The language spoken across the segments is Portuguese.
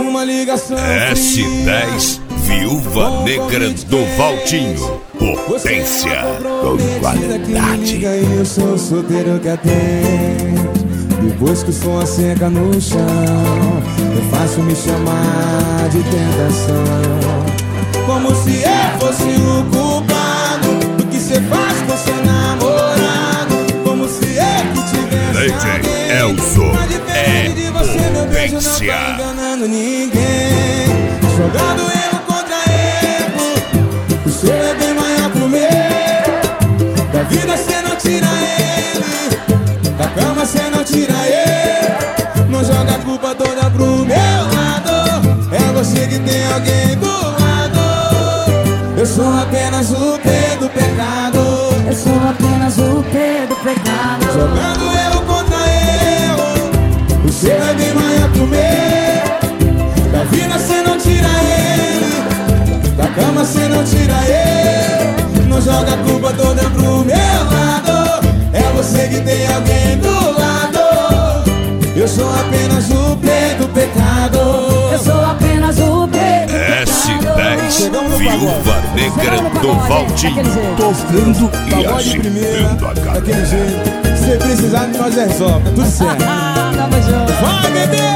uma ligação S10 Viúva Negra do Valtinho. Potência com qualidade. Eu sou solteiro que atende. Depois que o som seca no chão, é fácil me chamar de tentação. Como se eu fosse o culpado do que cê faz com seu namorado. Como se eu que tivesse DJ Elzo é de você, meu beijo não potência. tá enganando ninguém. Jogando erro contra erro, o seu é bem maior pro meu. Da vida cê não tira ele, da cama cê não tira ele. Não joga a culpa toda pro meu lado. É você que tem alguém do lado. Eu sou apenas o P do pecado. Eu sou apenas o P do pecado. Jogando erro contra erro, o seu é bem maior que o meu. Da vida cê não tira ele, da cama cê não tira ele. Não joga a culpa toda pro meu lado. É você que tem alguém do lado. Eu sou apenas o P do pecado. Eu sou apenas o P do pecado. S10 Viúva Negra do Valtinho. Tocando e agitando a daquele galera. jeito. Se precisar, nós resolve, tá tudo certo. Tamo junto. Vai, bebê!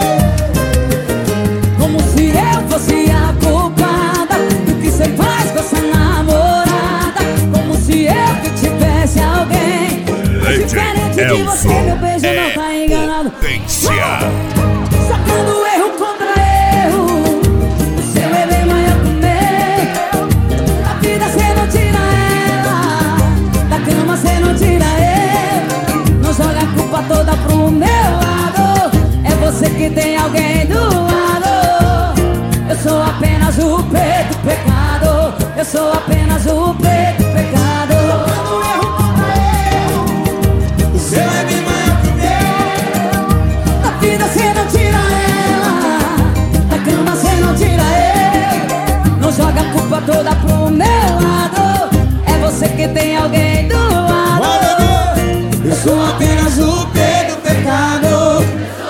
Como se eu fosse a culpada do que cê faz com essa namorada. Como se eu que tivesse alguém diferente de você, meu beijo não tá enganado. Potência. Sacando erro contra erro, o seu é bem maior que o meu. Da vida cê não tira ela, da cama cê não tira ele. Não joga a culpa toda pro meu lado. É você que tem alguém do lado. Eu sou apenas o P do pecado. Eu sou apenas o P do pecado. Sacando erro contra erro, o seu é bem maior que o meu. Da vida cê não tira ela, da cama cê não tira ele. Não joga a culpa toda pro meu lado. É você que tem alguém do lado. Vai, bebê! Eu sou apenas o P do pecado.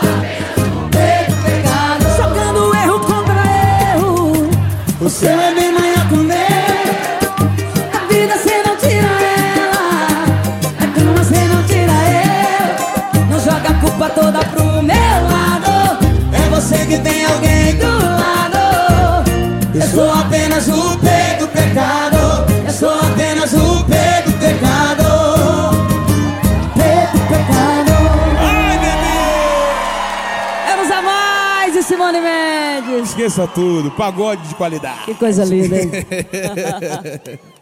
P do pecado. Jogando erro contra erro, O seu é bem maior que o meu. da vida cê não tira ela, da cama cê não tira ele. Não joga a culpa toda pro meu lado. É você que tem alguém do lado. Eu sou apenas o P do pecado. Eu sou apenas o P do pecado. P do pecado. Ai, bebê! Vamos a mais de Simone Mendes. Esqueça tudo, pagode de qualidade. Que coisa linda, hein?